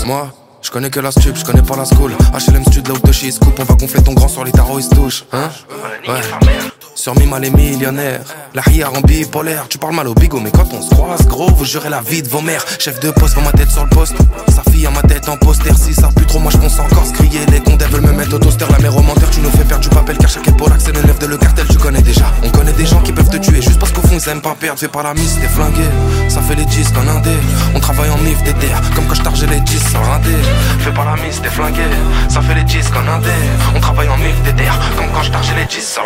Moi, je connais que la stup, je connais pas la school. HLM Stud, là où Toshi se coupe. On va gonfler ton grand sur les tarots, ils se touchent. Hein? Ouais. Sur Mima les millionnaires, la hière en bipolaire. Tu parles mal au bigot, mais quand on se croise, gros, vous jurez la vie de vos mères. Chef de poste, vend ma tête sur le poste. Sa fille a ma tête en poster. Si ça pue trop, moi je pense encore se crier. Les condés veulent me mettre au toaster. La mère au menteur, tu nous fais perdre du papel. Car chaque épaule, c'est le neuf de le cartel, tu connais déjà. On connaît des gens qui peuvent te tuer juste parce qu'au fond ils aiment pas perdre. Fais pas la mise, t'es flingué. Ça fait les disques en indé. On travaille en mif des terres, comme quand je targeais les disques sans rindé. Fais pas la mise, t'es flingué. Ça fait les disques en indé. On travaille en mif des terres, comme quand je targeais les disques sans